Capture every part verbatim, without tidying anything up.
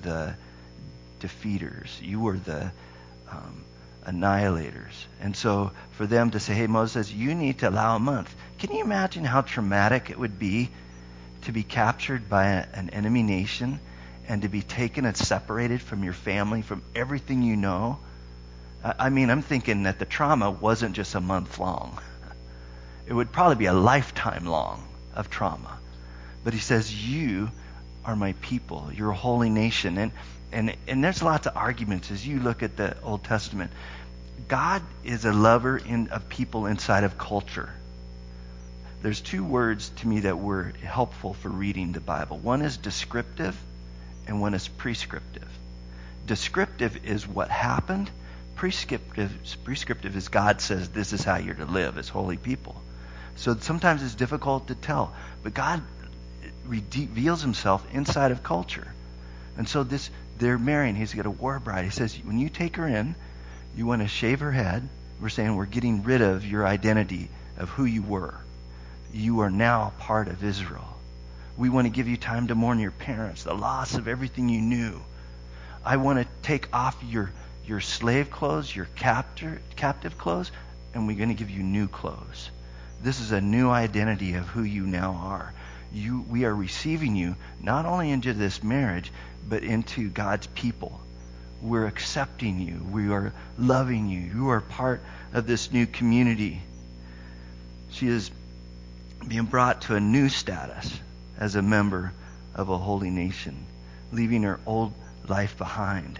the defeaters. You were the um, annihilators. And so for them to say, hey, Moses, you need to allow a month. Can you imagine how traumatic it would be to be captured by a, an enemy nation and to be taken and separated from your family, from everything you know? I, I mean, I'm thinking that the trauma wasn't just a month long. It would probably be a lifetime long of trauma. But he says, you are my people. You're a holy nation. And and and there's lots of arguments as you look at the Old Testament. God is a lover in, of people inside of culture. There's two words to me that were helpful for reading the Bible. One is descriptive and one is prescriptive. Descriptive is what happened. Prescriptive, prescriptive is God says this is how you're to live as holy people. So sometimes it's difficult to tell. But God reveals himself inside of culture. And so this, they're marrying. He's got a war bride. He says, when you take her in, you want to shave her head. We're saying we're getting rid of your identity of who you were. You are now part of Israel. We want to give you time to mourn your parents, the loss of everything you knew. I want to take off your, your slave clothes, your captor, captive clothes, and we're going to give you new clothes. This is a new identity of who you now are. You, we are receiving you not only into this marriage, but into God's people. We're accepting you. We are loving you. You are part of this new community. She is being brought to a new status as a member of a holy nation, leaving her old life behind.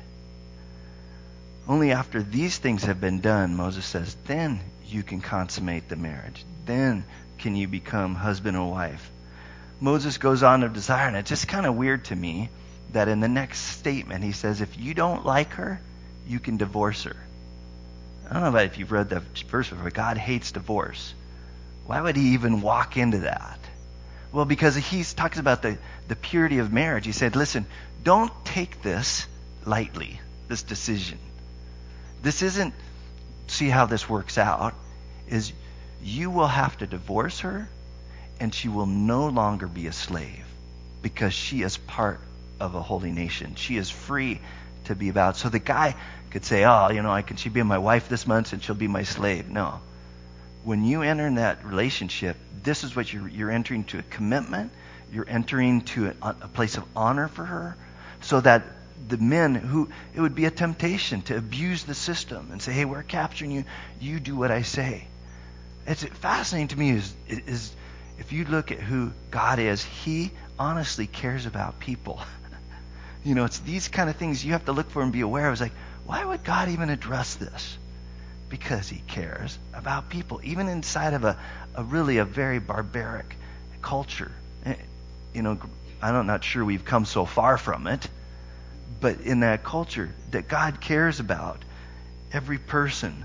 Only after these things have been done, Moses says, then you can consummate the marriage. Then can you become husband and wife. Moses goes on to desire, and it's just kind of weird to me that in the next statement he says, if you don't like her, you can divorce her. I don't know about if you've read the verse before. God hates divorce. Why would he even walk into that? Well, because he talks about the, the purity of marriage. He said, listen, don't take this lightly, this decision. This isn't, see how this works out, is you will have to divorce her and she will no longer be a slave because she is part of a holy nation. She is free to be about. So the guy could say, oh, you know, I can she be my wife this month and she'll be my slave. No. When you enter in that relationship, this is what you're, you're entering to a commitment. You're entering to a, a place of honor for her so that the men who, it would be a temptation to abuse the system and say, hey, we're capturing you. You do what I say. It's fascinating to me is, is if you look at who God is, he honestly cares about people. You know, it's these kind of things you have to look for and be aware of. It's like, why would God even address this? Because he cares about people, even inside of a, a really a very barbaric culture. You know, I'm not sure we've come so far from it, but in that culture that God cares about every person.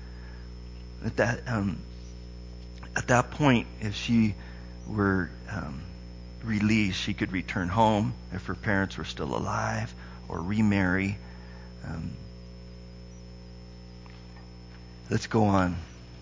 At that um, at that point, if she were um, released, she could return home if her parents were still alive, or remarry. Um, let's go on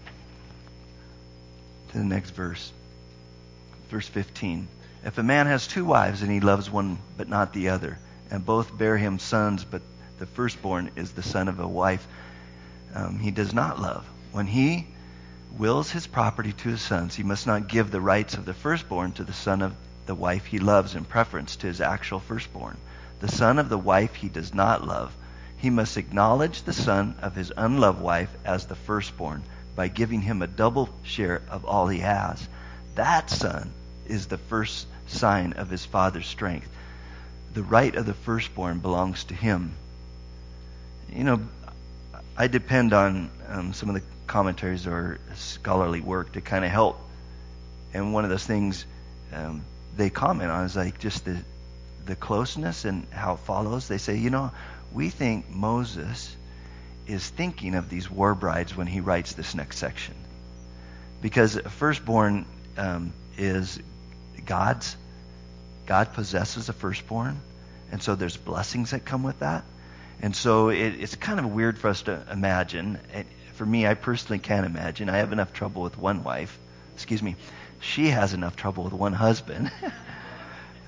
to the next verse. Verse fifteen. If a man has two wives and he loves one but not the other, and both bear him sons, but the firstborn is the son of a wife um, he does not love. When he wills his property to his sons, he must not give the rights of the firstborn to the son of the wife he loves in preference to his actual firstborn. The son of the wife he does not love, he must acknowledge the son of his unloved wife as the firstborn by giving him a double share of all he has. That son is the first sign of his father's strength. The right of the firstborn belongs to him. You know, I depend on um, some of the commentaries or scholarly work to kind of help. And one of those things um, they comment on is like just the the closeness and how it follows. They say, you know, we think Moses is thinking of these war brides when he writes this next section. Because a firstborn um, is God's. God possesses a firstborn. And so there's blessings that come with that. And so it, it's kind of weird for us to imagine. And for me, I personally can't imagine. I have enough trouble with one wife. Excuse me. She has enough trouble with one husband.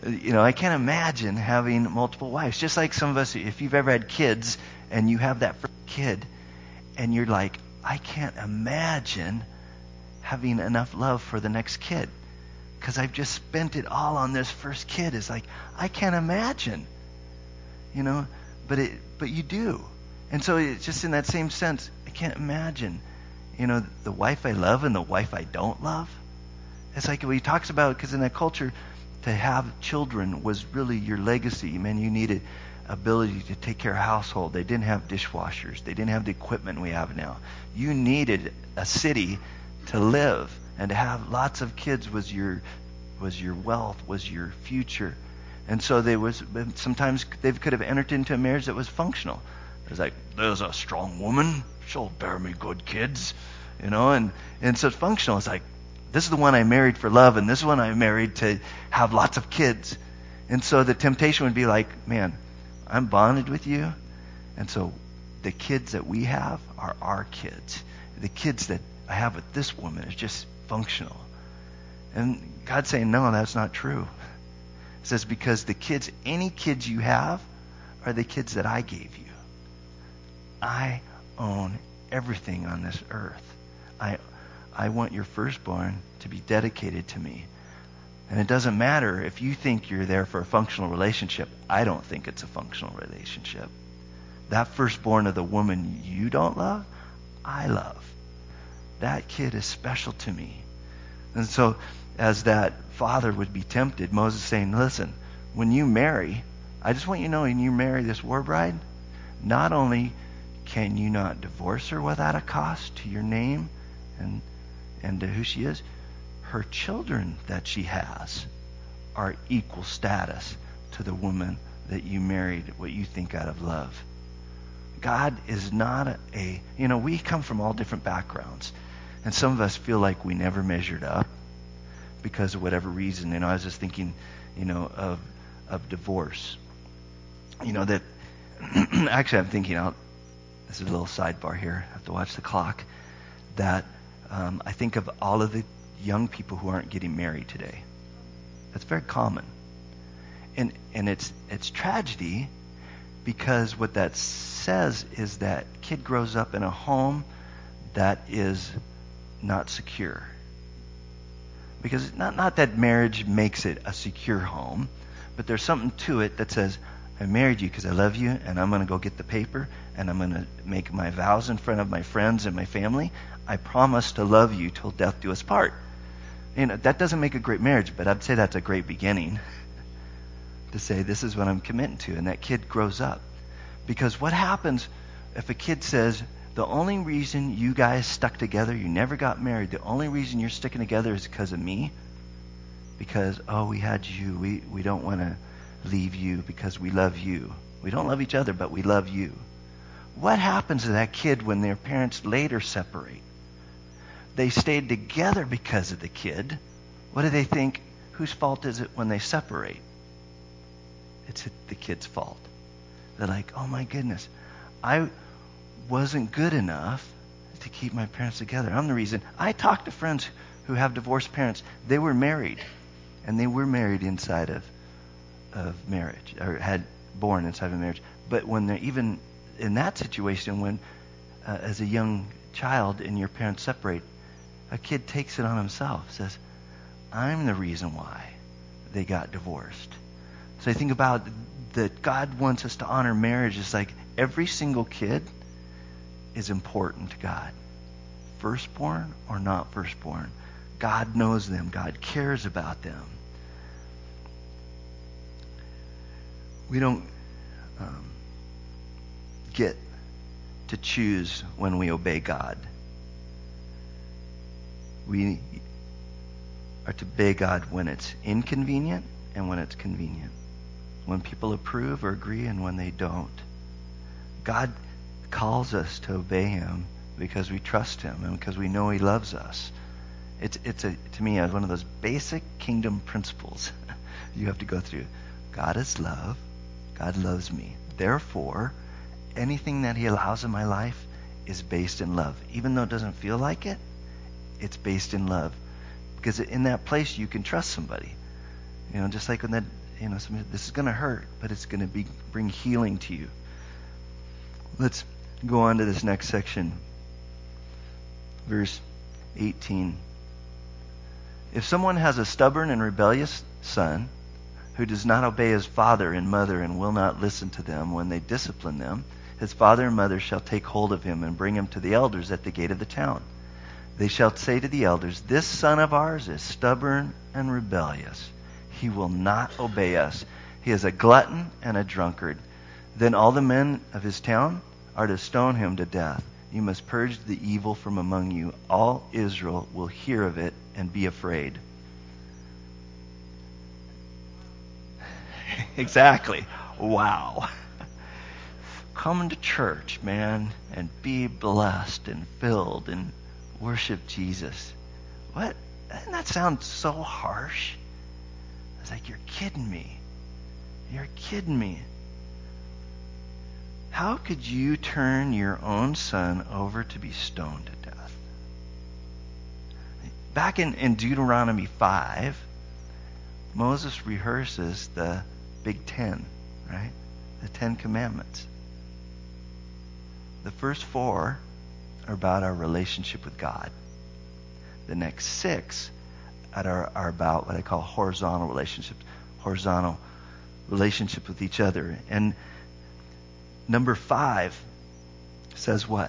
You know, I can't imagine having multiple wives. Just like some of us, if you've ever had kids and you have that first kid and you're like, I can't imagine having enough love for the next kid because I've just spent it all on this first kid. It's like, I can't imagine, you know, but it, but you do. And so it's just in that same sense, I can't imagine, you know, the wife I love and the wife I don't love. It's like what he talks about, because in that culture, to have children was really your legacy. Man, you needed ability to take care of household. They didn't have dishwashers. They didn't have the equipment we have now. You needed a city to live, and to have lots of kids was your was your wealth, was your future. And so they was sometimes they could have entered into a marriage that was functional. It was like, there's a strong woman, she'll bear me good kids, you know, and and so it's functional. It's like, this is the one I married for love, and this is one I married to have lots of kids. And so the temptation would be like, man, I'm bonded with you, and so the kids that we have are our kids. The kids that I have with this woman is just functional. And God's saying, no, that's not true. It says, because the kids, any kids you have, are the kids that I gave you. I own everything on this earth. I I want your firstborn to be dedicated to me. And it doesn't matter if you think you're there for a functional relationship. I don't think it's a functional relationship. That firstborn of the woman you don't love, I love. That kid is special to me. And so as that father would be tempted, Moses saying, listen, when you marry, I just want you to know when you marry this war bride, not only can you not divorce her without a cost to your name and and to who she is, her children that she has are equal status to the woman that you married, what you think out of love. God is not a, a, you know, we come from all different backgrounds. And some of us feel like we never measured up because of whatever reason. And I was just thinking, you know, of of divorce. You know, that, actually I'm thinking out, this is a little sidebar here, I have to watch the clock, that um, I think of all of the young people who aren't getting married today. That's very common. And and it's it's tragedy, because what that says is that kid grows up in a home that is not secure. Because not not that marriage makes it a secure home, but there's something to it that says, I married you because I love you, and I'm going to go get the paper, and I'm going to make my vows in front of my friends and my family. I promise to love you till death do us part. You know, that doesn't make a great marriage, but I'd say that's a great beginning to say, this is what I'm committing to, and that kid grows up. Because what happens if a kid says, the only reason you guys stuck together, you never got married, the only reason you're sticking together is because of me? Because, oh, we had you, we, we don't want to leave you because we love you. We don't love each other, but we love you. What happens to that kid when their parents later separate? They stayed together because of the kid. What do they think? Whose fault is it when they separate? It's the kid's fault. They're like, oh my goodness, I wasn't good enough to keep my parents together. I'm the reason. I talk to friends who have divorced parents. They were married, and they were married inside of of marriage, or had born inside of a marriage. But when they're even in that situation, when uh, as a young child and your parents separate, a kid takes it on himself, says, I'm the reason why they got divorced. So I think about that God wants us to honor marriage. It's like every single kid is important to God. Firstborn or not firstborn. God knows them. God cares about them. We don't um, get to choose when we obey God. We are to obey God when it's inconvenient and when it's convenient. When people approve or agree and when they don't. God calls us to obey him because we trust him and because we know he loves us. It's, it's a, to me, one of those basic kingdom principles you have to go through. God is love. God loves me. Therefore, anything that he allows in my life is based in love. Even though it doesn't feel like it, it's based in love. Because in that place, you can trust somebody. You know, just like when that you know, some, this is going to hurt, but it's going to be bring healing to you. Let's go on to this next section. Verse eighteen. If someone has a stubborn and rebellious son who does not obey his father and mother and will not listen to them when they discipline them, his father and mother shall take hold of him and bring him to the elders at the gate of the town. They shall say to the elders, this son of ours is stubborn and rebellious. He will not obey us. He is a glutton and a drunkard. Then all the men of his town are to stone him to death. You must purge the evil from among you. All Israel will hear of it and be afraid. Exactly. Wow. Come to church, man, and be blessed and filled and worship Jesus. What? Doesn't that sound so harsh? It's like, you're kidding me. You're kidding me. How could you turn your own son over to be stoned to death? Back in, in Deuteronomy five, Moses rehearses the Big Ten, right? The Ten Commandments. The first four are about our relationship with God. The next six are, are about what I call horizontal relationships, horizontal relationship with each other. And number five says what?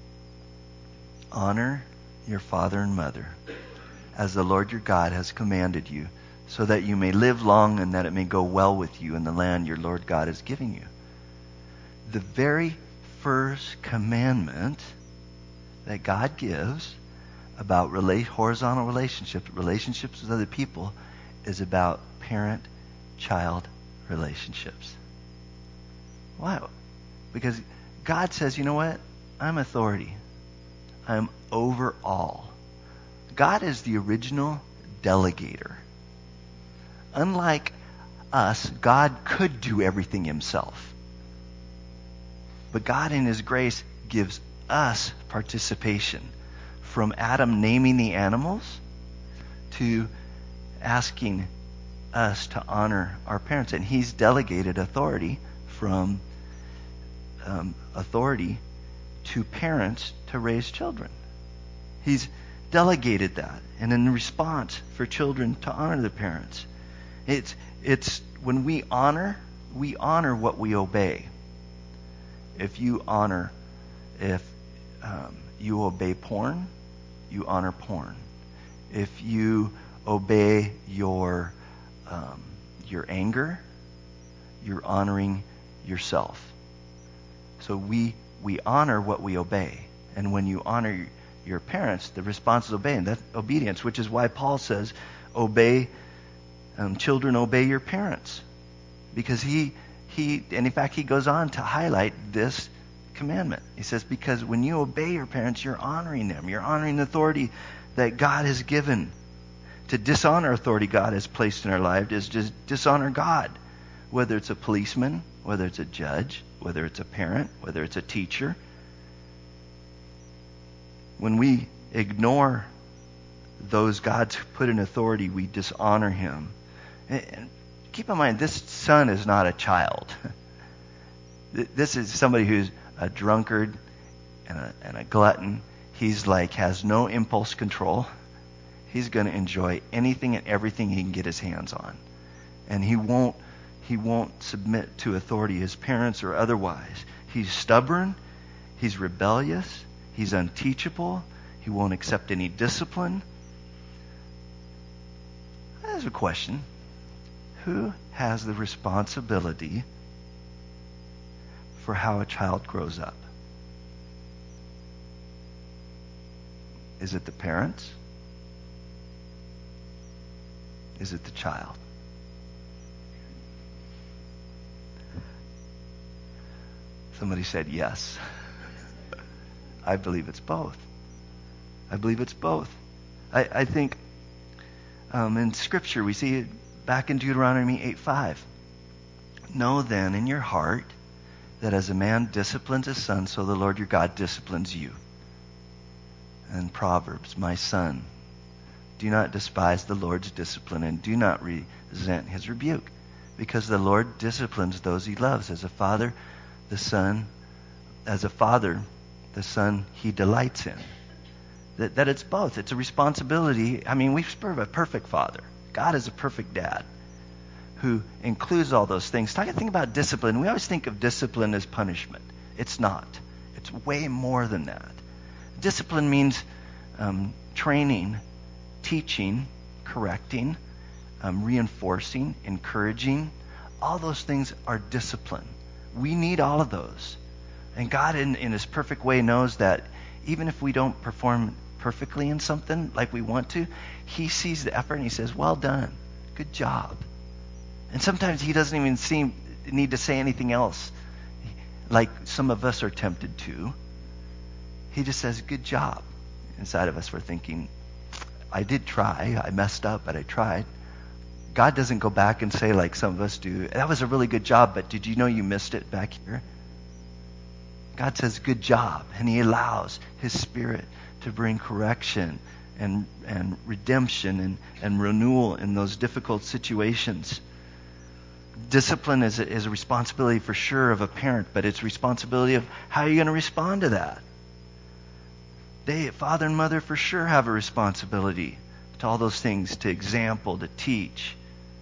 Honor your father and mother as the Lord your God has commanded you, so that you may live long and that it may go well with you in the land your Lord God is giving you. The very first commandment that God gives about rela- horizontal relationships, relationships with other people, is about parent-child relationships. Why? Because God says, you know what? I'm authority. I'm over all. God is the original delegator. Unlike us, God could do everything himself. But God in his grace gives us participation. From Adam naming the animals to asking us to honor our parents. And he's delegated authority from um, authority to parents to raise children. He's delegated that. And in response for children to honor their parents. It's, it's when we honor, we honor what we obey. If you honor, if um, you obey porn, you honor porn. If you obey your um, your anger, you're honoring yourself. So we we honor what we obey. And when you honor your parents, the response is obeying. That's obedience, which is why Paul says, obey, um, children, obey your parents. Because he, he, and in fact, he goes on to highlight this commandment. He says, because when you obey your parents, you're honoring them. You're honoring the authority that God has given. To dishonor authority God has placed in our life is just dishonor God. Whether it's a policeman, whether it's a judge, whether it's a parent, whether it's a teacher. When we ignore those God's put in authority, we dishonor him. And keep in mind, this son is not a child. This is somebody who's a drunkard and a, and a glutton. He's like, has no impulse control. He's going to enjoy anything and everything he can get his hands on. And he won't, he won't submit to authority, his parents or otherwise. He's stubborn. He's rebellious. He's unteachable. He won't accept any discipline. There's a question. Who has the responsibility for how a child grows up? Is it the parents? Is it the child? Somebody said yes. I believe it's both. I believe it's both. I, I think um, in Scripture we see it back in Deuteronomy eight five. Know then in your heart that as a man disciplines his son, so the Lord your God disciplines you. And Proverbs, my son, do not despise the Lord's discipline and do not resent his rebuke. because the Lord disciplines those he loves. As a father, the son, as a father, the son he delights in. That, that it's both. It's a responsibility. I mean, we serve a perfect father. God is a perfect dad who includes all those things. Talking think about discipline. We always think of discipline as punishment. It's not. It's way more than that. Discipline means um, training, teaching, correcting, um, reinforcing, encouraging. All those things are discipline. We need all of those. And God, in, in his perfect way, knows that even if we don't perform perfectly in something like we want to, he sees the effort and he says, well done. Good job. And sometimes he doesn't even seem need to say anything else, like some of us are tempted to. He just says, good job. Inside of us, we're thinking, I did try. I messed up, but I tried. God doesn't go back and say like some of us do, that was a really good job, but did you know you missed it back here? God says, good job. And he allows his Spirit to bring correction and and redemption and, and renewal in those difficult situations. Discipline is a, is a responsibility for sure of a parent, but it's responsibility of how you're going to respond to that. They, father and mother, for sure have a responsibility to all those things, to example, to teach.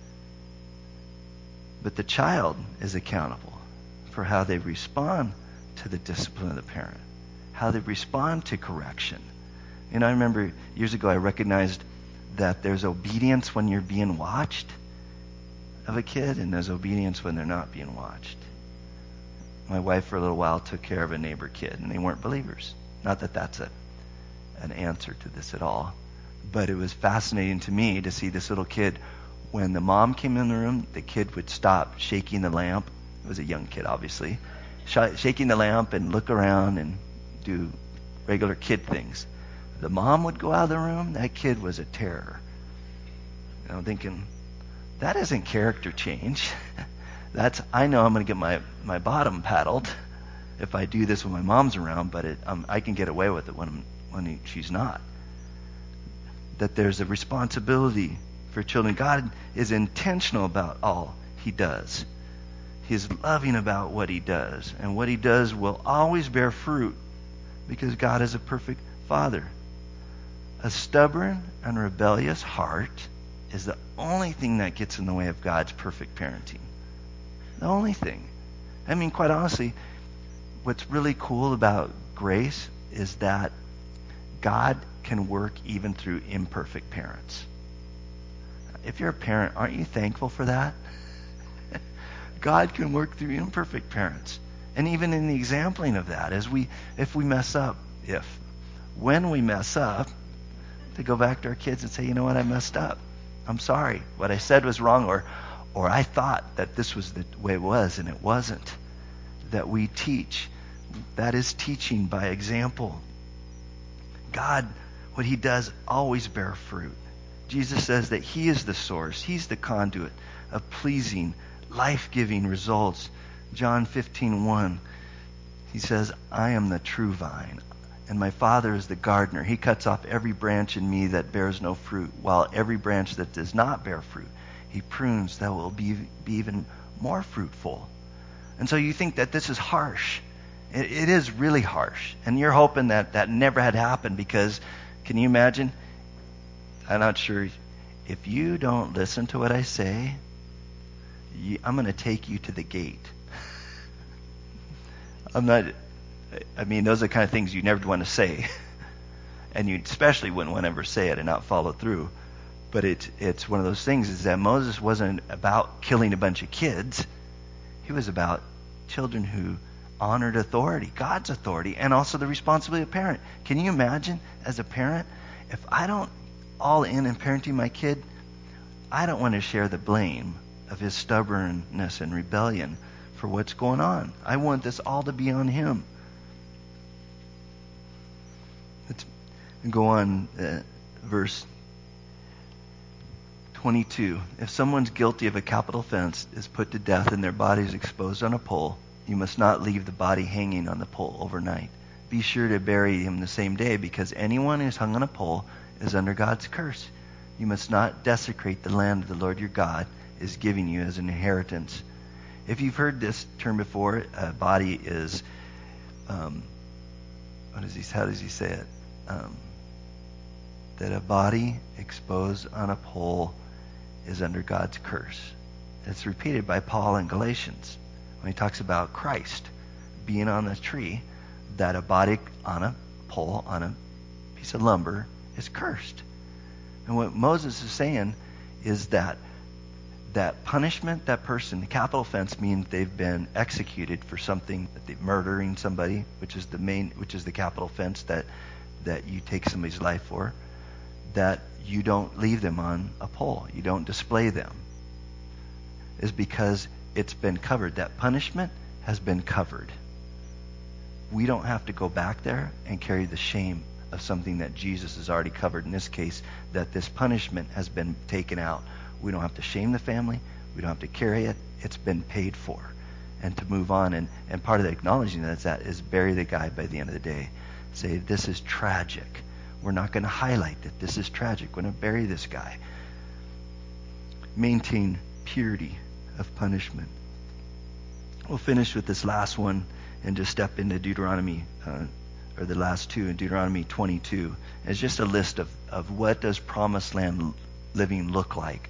But the child is accountable for how they respond to the discipline of the parent, how they respond to correction. And I remember years ago I recognized that there's obedience when you're being watched of a kid, and there's obedience when they're not being watched. My wife for a little while took care of a neighbor kid, and they weren't believers. Not that that's a an answer to this at all, but it was fascinating to me to see this little kid. When the mom came in the room, the kid would stop shaking the lamp. It was a young kid, obviously. Sh- shaking the lamp and look around and do regular kid things. The mom would go out of the room. That kid was a terror. And I'm thinking, that isn't character change. That's, I know I'm going to get my, my bottom paddled if I do this when my mom's around, but it, um, I can get away with it when, I'm, when he, she's not. That there's a responsibility for children. God is intentional about all he does. He's loving about what he does. And what he does will always bear fruit because God is a perfect father. A stubborn and rebellious heart is the only thing that gets in the way of God's perfect parenting. The only thing. I mean, quite honestly, what's really cool about grace is that God can work even through imperfect parents. If you're a parent, aren't you thankful for that? God can work through imperfect parents. And even in the exampling of that, as we, if we mess up, if, when we mess up, to go back to our kids and say, you know what, I messed up. I'm sorry. What I said was wrong, or, or I thought that this was the way it was, and it wasn't. That we teach. That is teaching by example. God, what he does, always bear fruit. Jesus says that he is the source. He's the conduit of pleasing, life-giving results. John fifteen one, he says, I am the true vine, and my Father is the gardener. He cuts off every branch in me that bears no fruit, while every branch that does not bear fruit, he prunes that will be, be even more fruitful. And so you think that this is harsh. It, it is really harsh. And you're hoping that that never had happened because, can you imagine? I'm not sure. If you don't listen to what I say, you, I'm going to take you to the gate. I'm not, I mean, those are the kind of things you never want to say. And you especially wouldn't want to ever say it and not follow through. But it's, it's one of those things is that Moses wasn't about killing a bunch of kids. He was about children who honored authority, God's authority, and also the responsibility of a parent. Can you imagine as a parent, if I don't all in in parenting my kid, I don't want to share the blame of his stubbornness and rebellion for what's going on. I want this all to be on him. Let's go on, uh, verse twenty-two. If someone's guilty of a capital offense, is put to death, and their body is exposed on a pole, you must not leave the body hanging on the pole overnight. Be sure to bury him the same day, because anyone who is hung on a pole is under God's curse. You must not desecrate the land of the Lord your God, is giving you as an inheritance. If you've heard this term before, a body is, um, what is he, how does he say it? Um, that a body exposed on a pole is under God's curse. It's repeated by Paul in Galatians when he talks about Christ being on the tree, that a body on a pole, on a piece of lumber, is cursed. And what Moses is saying is that that punishment, that person, the capital offense means they've been executed for something, that they're murdering somebody, which is the main, which is the capital offense that that you take somebody's life for, that you don't leave them on a pole, you don't display them, is because it's been covered. That punishment has been covered. We don't have to go back there and carry the shame of something that Jesus has already covered. In this case, that this punishment has been taken out. We don't have to shame the family. We don't have to carry it. It's been paid for. And to move on. And, and part of the acknowledging that is, that is bury the guy by the end of the day. Say, this is tragic. We're not going to highlight that this is tragic. We're going to bury this guy. Maintain purity of punishment. We'll finish with this last one and just step into Deuteronomy, uh, or the last two in Deuteronomy twenty-two. It's just a list of, of what does promised land living look like.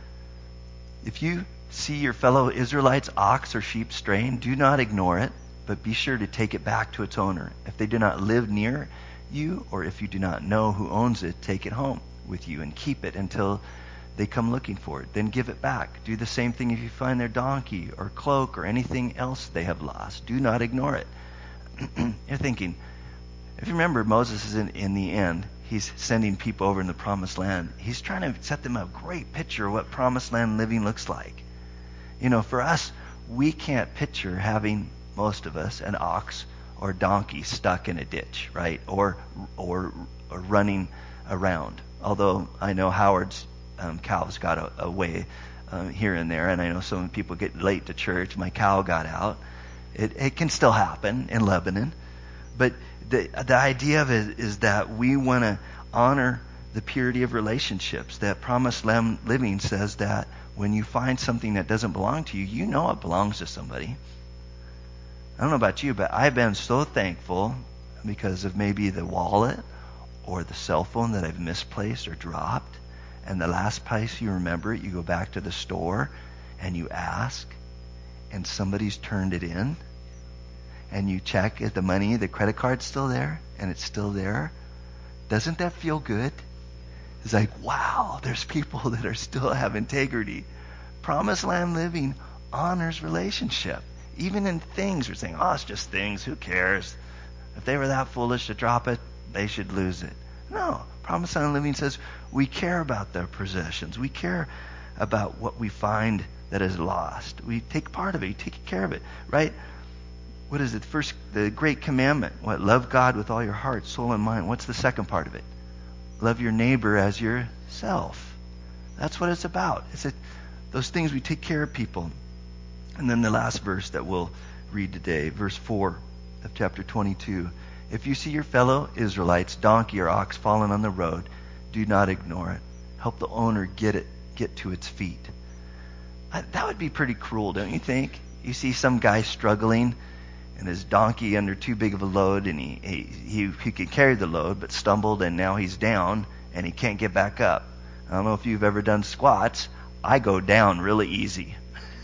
If you see your fellow Israelites' ox or sheep straying, do not ignore it, but be sure to take it back to its owner. If they do not live near you, or if you do not know who owns it, take it home with you and keep it until they come looking for it. Then give it back. Do the same thing if you find their donkey or cloak or anything else they have lost. Do not ignore it. You're thinking, if you remember, Moses is in, in the end, he's sending people over in the promised land. He's trying to set them a great picture of what promised land living looks like. You know, for us, we can't picture having, most of us, an ox or donkey stuck in a ditch, right? Or or, or running around. Although I know Howard's um, cow's got a, a way um, here and there, and I know some people get late to church. My cow got out. It, it can still happen in Lebanon. But the the idea of it is that we want to honor the purity of relationships. That promised land living says that when you find something that doesn't belong to you, you know it belongs to somebody. I don't know about you, but I've been so thankful because of maybe the wallet or the cell phone that I've misplaced or dropped. And the last place you remember it, you go back to the store and you ask, and somebody's turned it in. And you check if the money, the credit card's still there, and it's still there. Doesn't that feel good? It's like, wow, there's people that are still have integrity. Promised land living honors relationship. Even in things, we're saying, oh, it's just things, who cares? If they were that foolish to drop it, they should lose it. No, promised land living says we care about their possessions. We care about what we find that is lost. We take part of it, we take care of it, right? What is it? First, the great commandment. What? Love God with all your heart, soul, and mind. What's the second part of it? Love your neighbor as yourself. That's what it's about. It's a, those things we take care of people. And then the last verse that we'll read today, verse four of chapter twenty-two. If you see your fellow Israelites, donkey or ox, fallen on the road, do not ignore it. Help the owner get it, get to its feet. That would be pretty cruel, don't you think? You see some guy struggling and his donkey under too big of a load, and he, he he he could carry the load but stumbled, and now he's down and he can't get back up. I don't know if you've ever done squats. I go down really easy.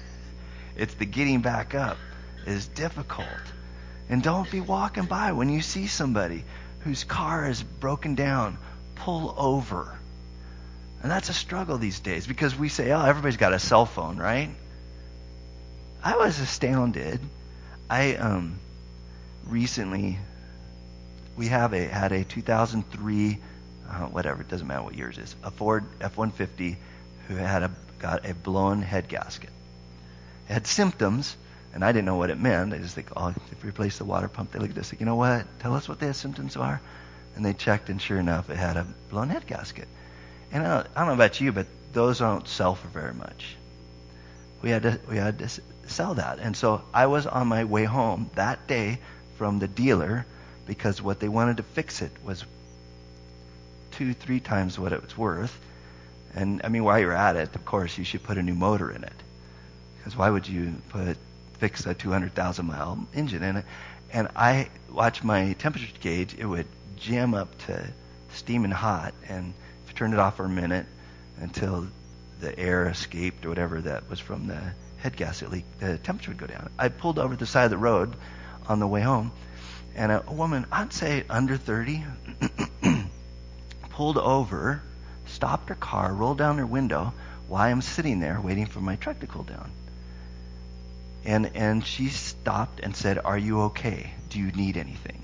It's the getting back up is difficult. And don't be walking by when you see somebody whose car is broken down. Pull over. And that's a struggle these days because we say, oh, everybody's got a cell phone, right? I was astounded. I um recently we have a had a two thousand three uh, whatever, it doesn't matter what years it is, a Ford F one fifty who had a got a blown head gasket. It had symptoms, and I didn't know what it meant. I just think, oh, if we replace the water pump, they look at this, like, you know what? Tell us what the symptoms are. And they checked, and sure enough, it had a blown head gasket. And I don't, I don't know about you, but those don't sell for very much. We had to we had to sell that, and so I was on my way home that day from the dealer because what they wanted to fix it was two, three times what it was worth. And I mean, while you're at it, of course, you should put a new motor in it. Because why would you put fix a two hundred thousand mile engine in it? And I watched my temperature gauge. It would jam up to steaming hot. And if you turned it off for a minute until the air escaped or whatever that was from the head gasket leak, the temperature would go down. I pulled over the side of the road on the way home, and a, a woman, I'd say under thirty, pulled over, stopped her car, rolled down her window while I'm sitting there waiting for my truck to cool down. And and she stopped and said, "Are you okay? Do you need anything?"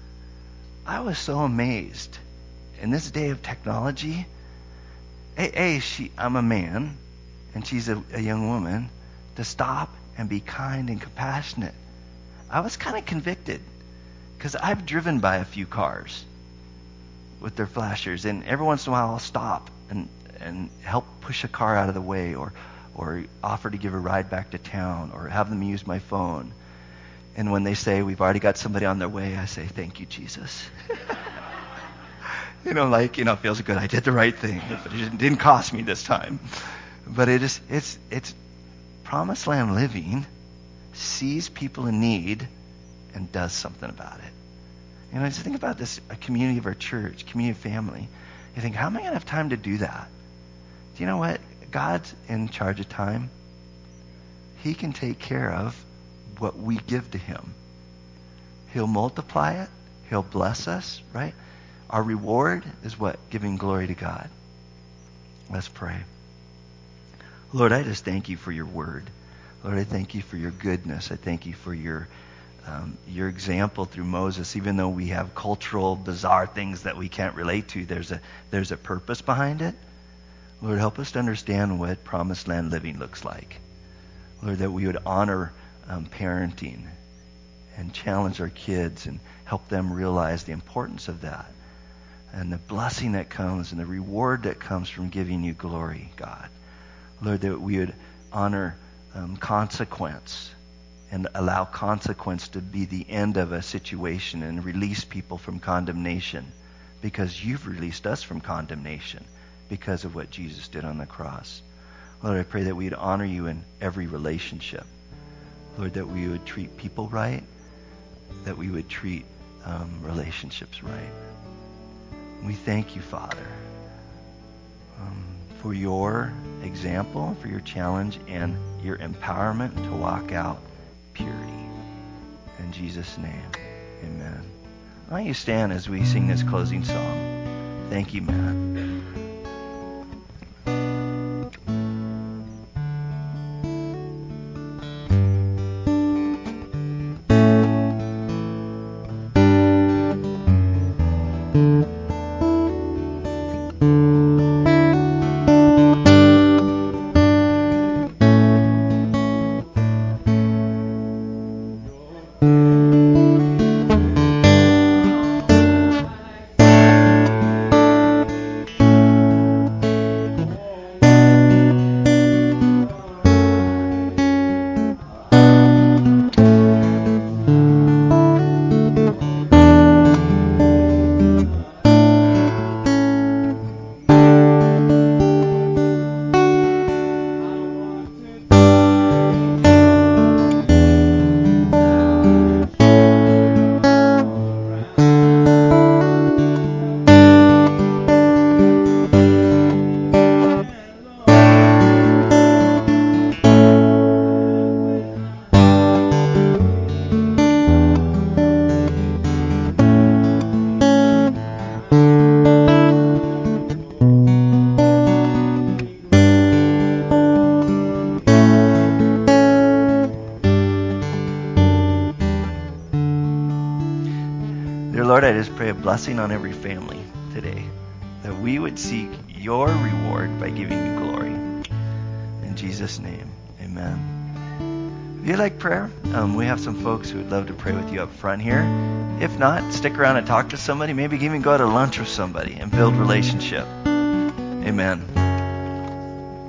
I was so amazed. In this day of technology, A, a she, I'm a man, and she's a, a young woman, to stop and be kind and compassionate. I was kind of convicted, because I've driven by a few cars with their flashers, and every once in a while I'll stop and, and help push a car out of the way, or or offer to give a ride back to town, or have them use my phone. And when they say, "We've already got somebody on their way," I say, "Thank you, Jesus." You know, like, you know, it feels good. I did the right thing. But it didn't cost me this time. But it is, it's, it's promised land living, sees people in need, and does something about it. You know, just think about this, a community of our church, community of family. You think, how am I going to have time to do that? Do you know what? God's in charge of time. He can take care of what we give to him. He'll multiply it. He'll bless us, right? Our reward is what? Giving glory to God. Let's pray. Lord, I just thank you for your word. Lord, I thank you for your goodness. I thank you for your um, your example through Moses. Even though we have cultural, bizarre things that we can't relate to, there's a there's a purpose behind it. Lord, help us to understand what promised land living looks like. Lord, that we would honor um, parenting and challenge our kids and help them realize the importance of that and the blessing that comes and the reward that comes from giving you glory, God. Lord, that we would honor um, consequence and allow consequence to be the end of a situation and release people from condemnation, because you've released us from condemnation because of what Jesus did on the cross. Lord, I pray that we'd honor you in every relationship. Lord, that we would treat people right, that we would treat um, relationships right. We thank you, Father, um, for your example, for your challenge, and your empowerment to walk out purity. In Jesus' name, amen. Why don't you stand as we sing this closing song? Thank you, Matt. Lord, I just pray a blessing on every family today, that we would seek your reward by giving you glory. In Jesus' name, amen. If you like prayer, um, we have some folks who would love to pray with you up front here. If not, stick around and talk to somebody. Maybe even go to lunch with somebody and build relationship. Amen.